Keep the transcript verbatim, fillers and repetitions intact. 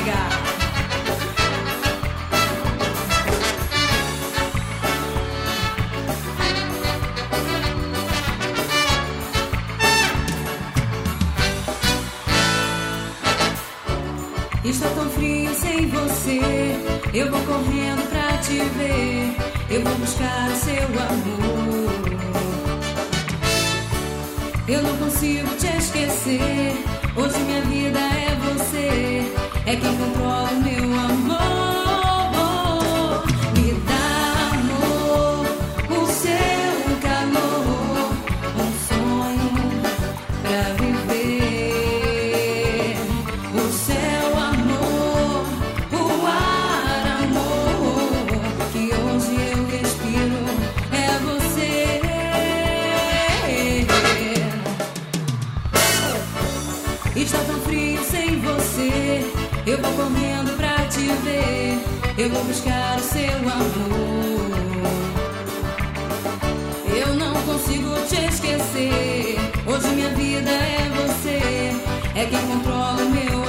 chegar. Está tão frio sem você, eu vou correndo pra te ver, eu vou buscar o seu amor. Eu não consigo te esquecer, hoje minha vida é você, é quem controla o meu amor. Me dá amor, o seu calor, um sonho pra viver. O céu, amor, o ar, amor, que hoje eu respiro é você. Está tão frio sem você, eu vou correndo pra te ver, eu vou buscar o seu amor. Eu não consigo te esquecer, hoje minha vida é você, é quem controla o meu